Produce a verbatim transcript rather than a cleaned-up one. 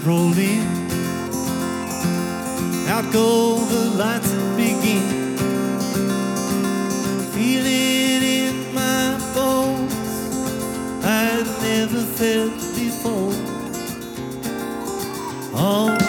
Roll in, out go the lights and begin. Feel it in my bones, I've never felt before. Oh.